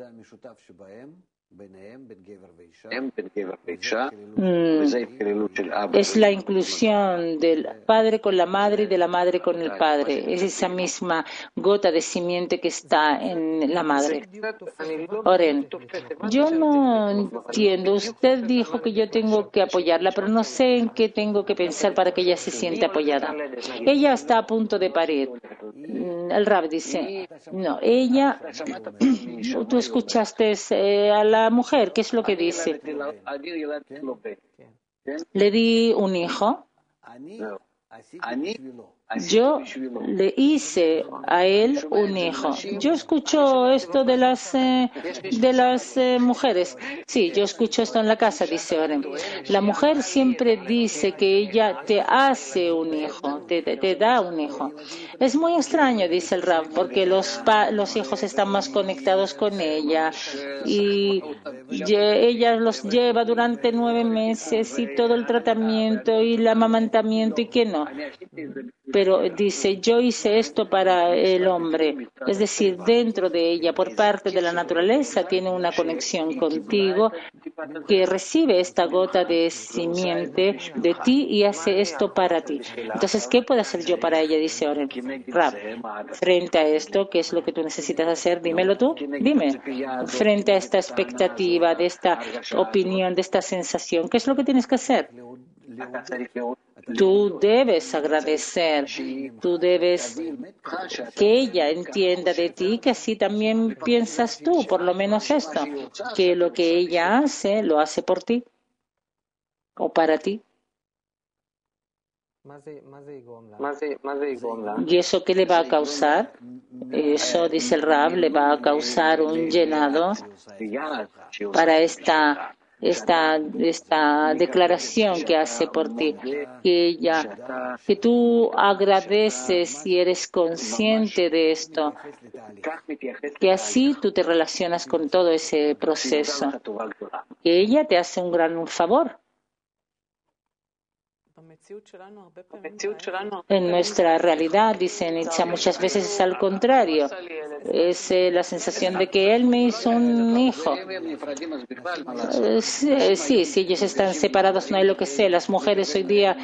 Es la inclusión del padre con la madre y de la madre con el padre. Es esa misma gota de simiente que está en la madre. Oren, yo no entiendo. Usted dijo que yo tengo que apoyarla, pero no sé en qué tengo que pensar para que ella se sienta apoyada. Ella está a punto de parir. El Rab dice, no, ella, tú escuchaste a la mujer, ¿qué es lo que dice? Le di un hijo. Yo le hice a él un hijo. Yo escucho esto de las mujeres. Sí, yo escucho esto en la casa, dice Oren. La mujer siempre dice que ella te hace un hijo, te da un hijo. Es muy extraño, dice el Rab, porque los hijos están más conectados con ella y ella los lleva durante 9 meses y todo el tratamiento y el amamantamiento y que no. Pero dice, yo hice esto para el hombre, es decir, dentro de ella, por parte de la naturaleza, tiene una conexión contigo que recibe esta gota de simiente de ti y hace esto para ti. Entonces, ¿qué puedo hacer yo para ella? Dice Oren. Rab, frente a esto, ¿qué es lo que tú necesitas hacer? Dímelo tú, dime. Frente a esta expectativa, de esta opinión, de esta sensación, ¿qué es lo que tienes que hacer? Tú debes agradecer, tú debes que ella entienda de ti que así también piensas tú, por lo menos esto, que lo que ella hace, lo hace por ti o para ti. ¿Y eso qué le va a causar? Eso, dice el Rab, le va a causar un llenado para esta declaración que hace por ti, que tú agradeces y eres consciente de esto, que así tú te relacionas con todo ese proceso, que ella te hace un gran favor. En nuestra realidad, dice Nietzsche, muchas veces es al contrario. Es la sensación de que él me hizo un hijo. Sí, si ellos están separados, no hay lo que sé. Las mujeres hoy día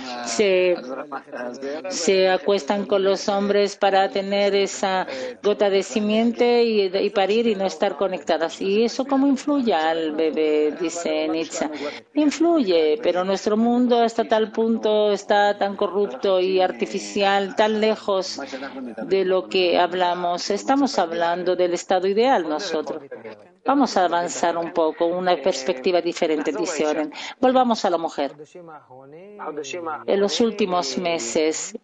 se acuestan con los hombres para tener esa gota de simiente y parir y no estar conectadas. ¿Y eso cómo influye al bebé? Dice Nietzsche. Influye, pero nuestro mundo hasta tal punto está tan corrupto y artificial, tan lejos de lo que hablamos. Estamos hablando hablando del estado ideal nosotros. Vamos a avanzar un poco, una perspectiva diferente, dice Oren. Volvamos a la mujer. En los últimos meses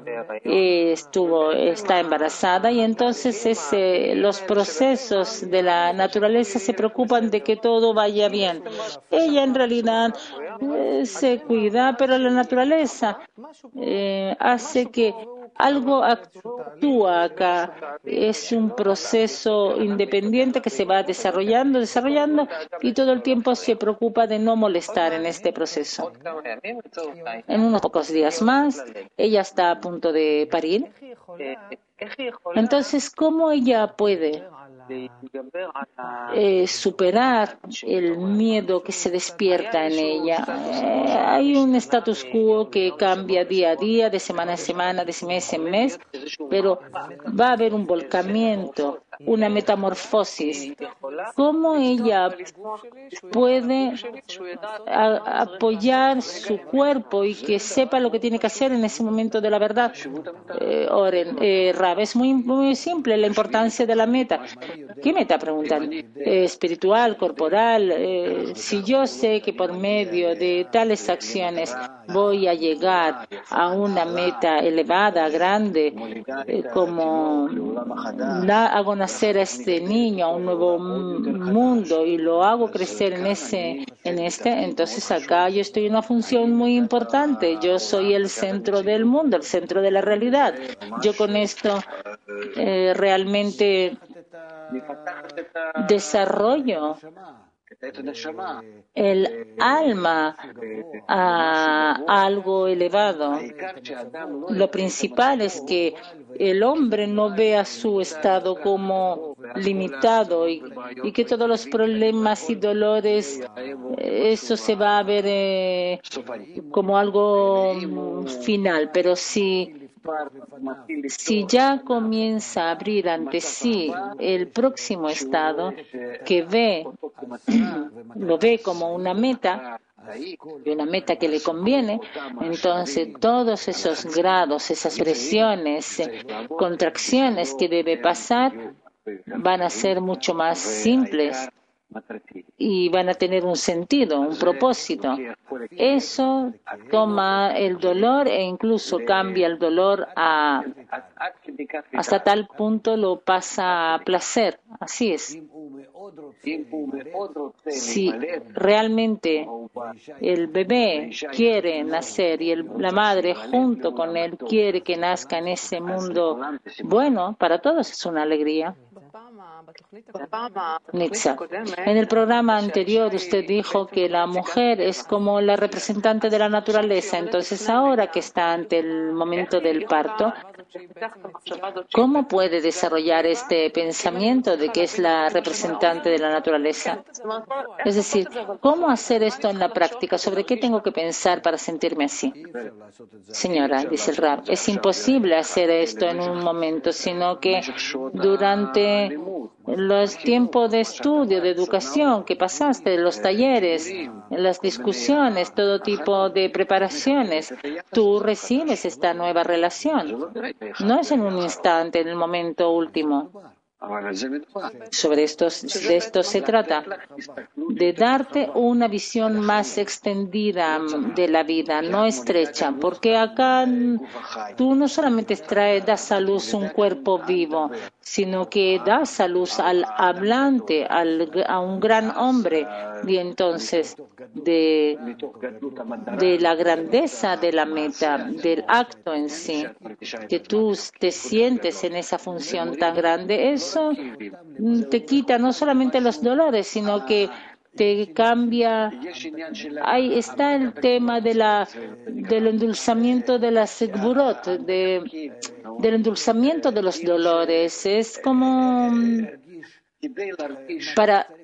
está embarazada y entonces los procesos de la naturaleza se preocupan de que todo vaya bien. Ella en realidad se cuida, pero la naturaleza hace que algo actúa acá. Es un proceso independiente que se va desarrollando y todo el tiempo se preocupa de no molestar en este proceso. En unos pocos días más, ella está a punto de parir. Entonces, ¿cómo ella puede superar el miedo que se despierta en ella? Hay un status quo que cambia día a día, de semana a semana, de mes en mes, pero va a haber un volcamiento, una metamorfosis. ¿Cómo ella puede apoyar su cuerpo y que sepa lo que tiene que hacer en ese momento de la verdad? Oren, Rab, es muy simple la importancia de la meta. ¿Qué meta? Preguntan. Espiritual, corporal. Si yo sé que por medio de tales acciones voy a llegar a una meta elevada, grande, como hago nacer a este niño, a un nuevo mundo y lo hago crecer entonces acá yo estoy en una función muy importante. Yo soy el centro del mundo, el centro de la realidad. Yo con esto realmente desarrollo el alma a algo elevado. Lo principal es que el hombre no vea su estado como limitado y que todos los problemas y dolores, eso se va a ver como algo final. Pero si ya comienza a abrir ante sí el próximo estado, que lo ve como una meta, y una meta que le conviene, entonces todos esos grados, esas presiones, contracciones que debe pasar, van a ser mucho más simples y van a tener un sentido, un propósito. Eso toma el dolor e incluso cambia el dolor hasta tal punto lo pasa a placer. Así es. Si realmente el bebé quiere nacer y la madre junto con él quiere que nazca en ese mundo, bueno, para todos es una alegría. Nitza, en el programa anterior usted dijo que la mujer es como la representante de la naturaleza. Entonces, ahora que está ante el momento del parto, ¿cómo puede desarrollar este pensamiento de que es la representante de la naturaleza? Es decir, ¿cómo hacer esto en la práctica? ¿Sobre qué tengo que pensar para sentirme así? Señora, dice el Rab, es imposible hacer esto en un momento, sino que durante los tiempos de estudio, de educación que pasaste, los talleres, las discusiones, todo tipo de preparaciones, tú recibes esta nueva relación. No es en un instante, en el momento último. De esto se trata, de darte una visión más extendida de la vida, no estrecha, porque acá tú no solamente das a luz un cuerpo vivo, sino que das a luz al hablante, a un gran hombre, y entonces de la grandeza de la meta, del acto en sí, que tú te sientes en esa función tan grande, eso te quita no solamente los dolores, sino que te cambia. Ahí está el tema del endulzamiento de la sedburot, del endulzamiento de los dolores. Es como para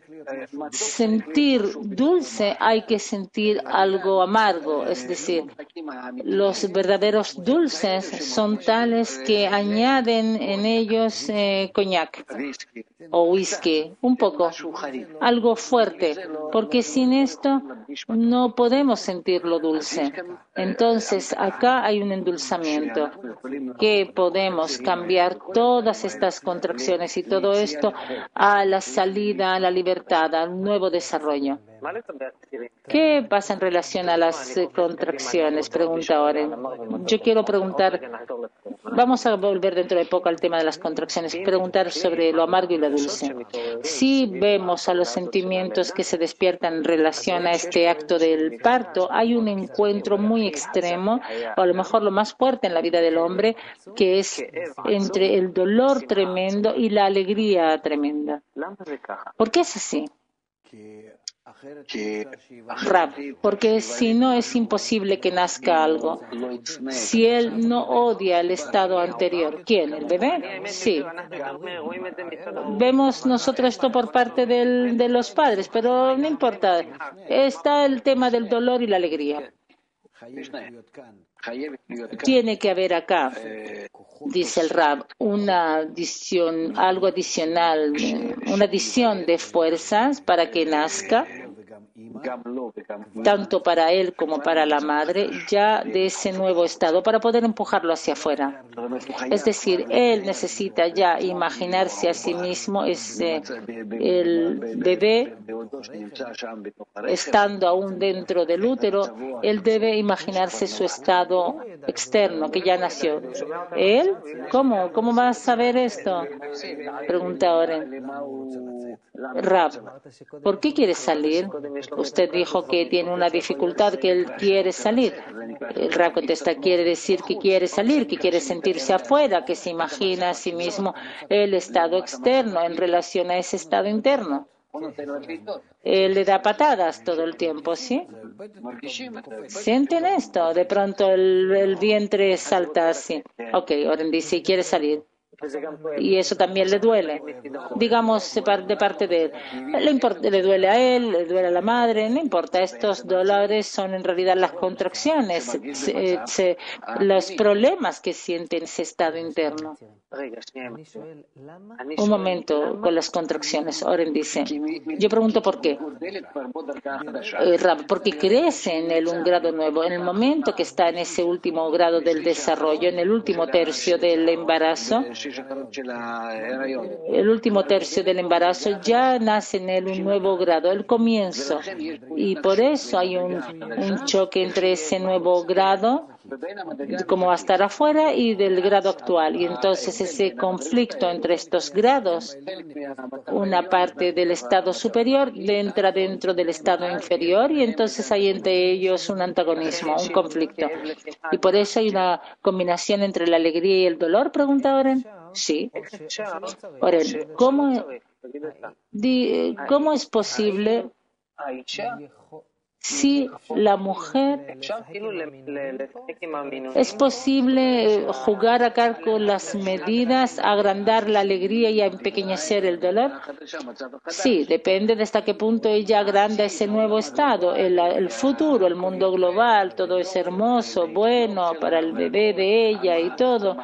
sentir dulce hay que sentir algo amargo, es decir, los verdaderos dulces son tales que añaden en ellos coñac o whisky, un poco, algo fuerte, porque sin esto no podemos sentir lo dulce. Entonces, acá hay un endulzamiento que podemos cambiar todas estas contracciones y todo esto a la salida, a la libertad, al nuevo desarrollo. ¿Qué pasa en relación a las contracciones? Pregunta Oren. Yo quiero preguntar, vamos a volver dentro de poco al tema de las contracciones, preguntar sobre lo amargo y lo dulce. Si vemos a los sentimientos que se despiertan en relación a este acto del parto, hay un encuentro muy extremo, o a lo mejor lo más fuerte en la vida del hombre, que es entre el dolor tremendo y la alegría tremenda. ¿Por qué es así? Rab, porque si no es imposible que nazca algo. Si él no odia el estado anterior, ¿quién? ¿El bebé? Sí. Vemos nosotros esto por parte de los padres, pero no importa. Está el tema del dolor y la alegría. Tiene que haber acá, dice el Rab, una adición, algo adicional, una adición de fuerzas para que nazca, tanto para él como para la madre, ya de ese nuevo estado, para poder empujarlo hacia afuera. Es decir, él necesita ya imaginarse a sí mismo, el bebé, estando aún dentro del útero, él debe imaginarse su estado externo, que ya nació. ¿Él? ¿Cómo? ¿Cómo va a saber esto? Pregunta Oren. Rab, ¿por qué quiere salir? Usted dijo que tiene una dificultad, que él quiere salir. El Rab contesta, quiere decir que quiere salir, que quiere sentirse afuera, que se imagina a sí mismo el estado externo en relación a ese estado interno. Él le da patadas todo el tiempo, ¿sí? ¿Sienten esto? De pronto el vientre salta así. Ok, Oren dice, quiere salir. Y eso también le duele, digamos, de parte de él. Le duele a él, le duele a la madre, no importa. Estos dolores son en realidad las contracciones, los problemas que siente en ese estado interno. Un momento con las contracciones. Oren dice, yo pregunto por qué. Porque crece en un grado nuevo. En el momento que está en ese último grado del desarrollo, en el último tercio del embarazo, ya nace en él un nuevo grado, el comienzo. Y por eso hay un choque entre ese nuevo grado, como va a estar afuera, y del grado actual. Y entonces ese conflicto entre estos grados, una parte del estado superior entra dentro del estado inferior, y entonces hay entre ellos un antagonismo, un conflicto. Y por eso hay una combinación entre la alegría y el dolor, pregunta Oren. Sí. Oren, ¿cómo es posible si la mujer es posible jugar acá con las medidas, agrandar la alegría y empequeñecer el dolor? Sí, depende de hasta qué punto ella agranda ese nuevo estado, el futuro, el mundo global, todo es hermoso, bueno para el bebé de ella y todo,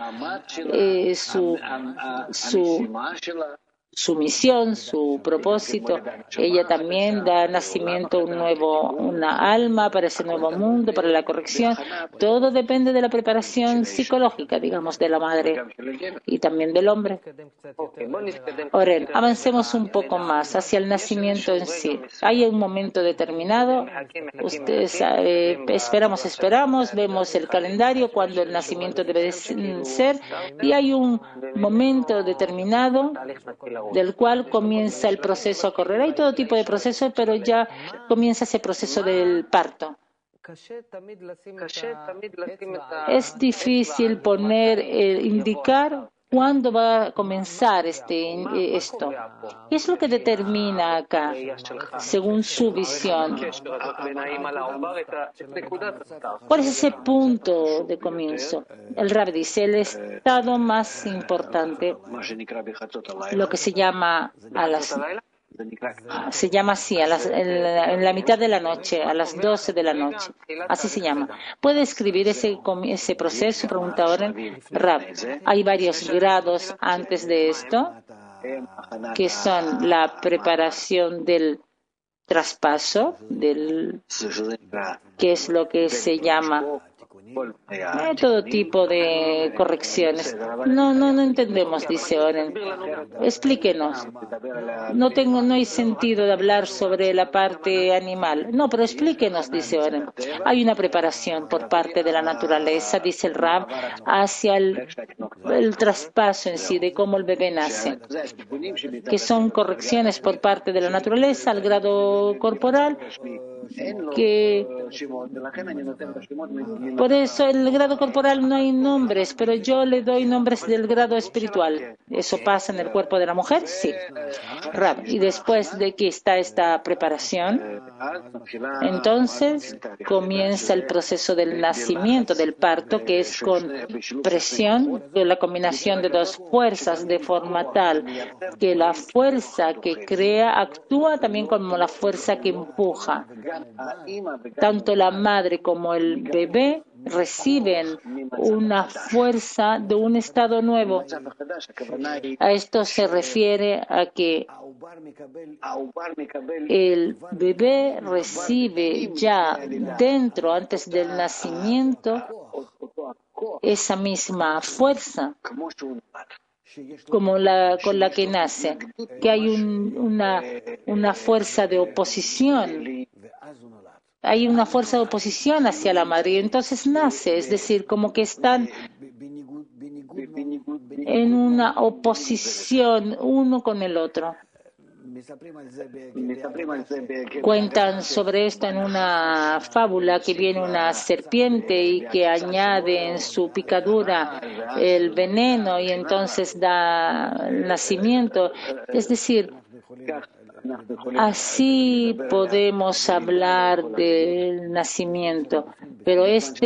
su misión, su propósito. Ella también da nacimiento a una alma para ese nuevo mundo, para la corrección. Todo depende de la preparación psicológica, digamos, de la madre y también del hombre. Oren, avancemos un poco más hacia el nacimiento en sí. Hay un momento determinado, ustedes esperamos, vemos el calendario cuando el nacimiento debe ser, y hay un momento determinado del cual comienza el proceso a correr. Hay todo tipo de procesos, pero ya comienza ese proceso del parto. Es difícil indicar cuándo va a comenzar esto. ¿Qué es lo que determina acá, según su visión? ¿Cuál es ese punto de comienzo? El Rab dice, el estado más importante, lo que se llama Se llama así, en la mitad de la noche, a las 12 de la noche. Así se llama. ¿Puede escribir ese proceso? Pregunta Oren. Rab, hay varios grados antes de esto, que son la preparación del traspaso, que es lo que se llama todo tipo de correcciones. No entendemos, dice Oren. Explíquenos. No hay sentido de hablar sobre la parte animal. No, pero explíquenos, dice Oren. Hay una preparación por parte de la naturaleza, dice el Rab, hacia el traspaso en sí, de cómo el bebé nace, que son correcciones por parte de la naturaleza al grado corporal, que por eso el grado corporal no hay nombres, pero yo le doy nombres del grado espiritual. ¿Eso pasa en el cuerpo de la mujer? Sí. Rab, y después de que está esta preparación, entonces comienza el proceso del nacimiento, del parto, que es con presión, de la combinación de dos fuerzas, de forma tal que la fuerza que crea actúa también como la fuerza que empuja. Tanto la madre como el bebé reciben una fuerza de un estado nuevo. A esto se refiere a que el bebé recibe ya dentro, antes del nacimiento, esa misma fuerza con la que nace, que hay una fuerza de oposición. Hay una fuerza de oposición hacia la madre y entonces nace, es decir, como que están en una oposición uno con el otro. Cuentan sobre esto en una fábula que viene una serpiente y que añade en su picadura el veneno y entonces da nacimiento. Es decir, así podemos hablar del nacimiento, pero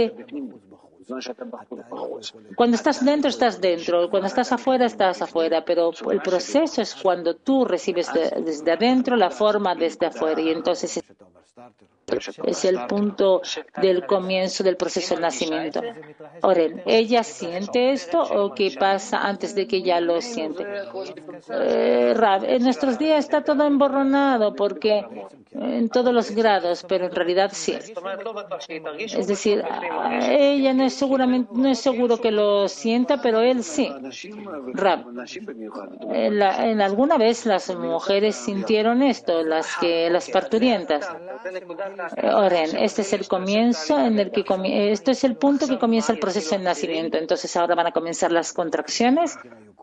cuando estás dentro, cuando estás afuera, pero el proceso es cuando tú recibes desde adentro la forma desde afuera y entonces es el punto del comienzo del proceso del nacimiento. Oren, ¿ella siente esto o qué pasa antes de que ella lo siente? Rab, en nuestros días está todo emborronado porque en todos los grados, pero en realidad sí. Es decir, ella no es seguro que lo sienta, pero él sí. Rab, en alguna vez las mujeres sintieron esto, las parturientas. Oren, este es el comienzo en el que esto es el punto que comienza el proceso del nacimiento. Entonces ahora van a comenzar las contracciones.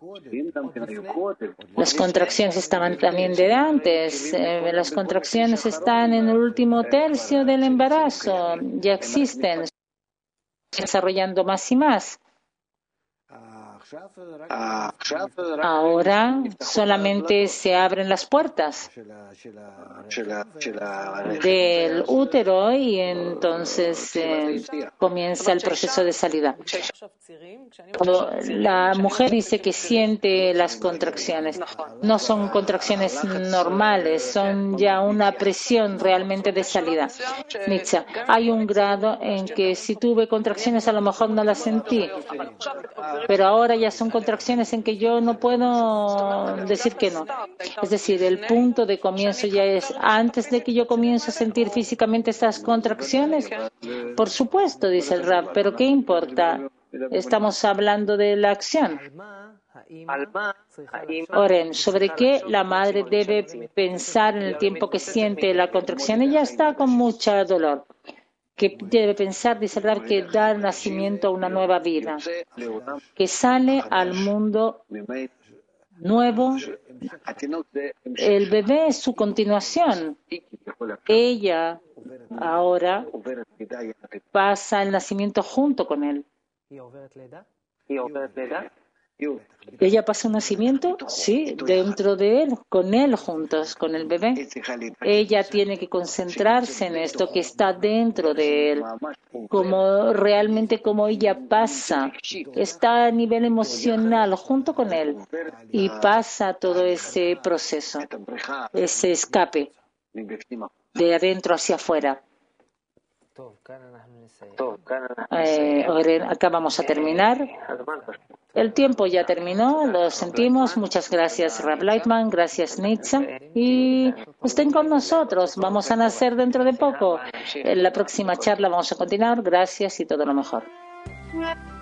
Las contracciones estaban también de antes. Las contracciones están en el último tercio del embarazo. Ya existen, desarrollando más y más. Ahora solamente se abren las puertas del útero y entonces comienza el proceso de salida. Cuando la mujer dice que siente las contracciones, no son contracciones normales, son ya una presión realmente de salida. Nitza, hay un grado en que si tuve contracciones a lo mejor no las sentí, pero ahora ya son contracciones en que yo no puedo decir que no. Es decir, el punto de comienzo ya es antes de que yo comienzo a sentir físicamente estas contracciones. Por supuesto, dice el Rab, pero ¿qué importa? Estamos hablando de la acción. Oren, ¿sobre qué la madre debe pensar en el tiempo que siente la contracción? Ella está con mucho dolor. Que debe pensar, dice el Rab, que da nacimiento a una nueva vida, que sale al mundo nuevo. El bebé es su continuación. Ella ahora pasa el nacimiento junto con él. Ella pasa un nacimiento, sí, dentro de él, con él juntos, con el bebé. Ella tiene que concentrarse en esto que está dentro de él, como realmente como ella pasa, está a nivel emocional junto con él y pasa todo ese proceso, ese escape de adentro hacia afuera. Acá vamos a terminar. El tiempo ya terminó, lo sentimos. Muchas gracias, Rav Lightman, gracias, Nitza. Y estén con nosotros, vamos a nacer dentro de poco. En la próxima charla vamos a continuar. Gracias y todo lo mejor.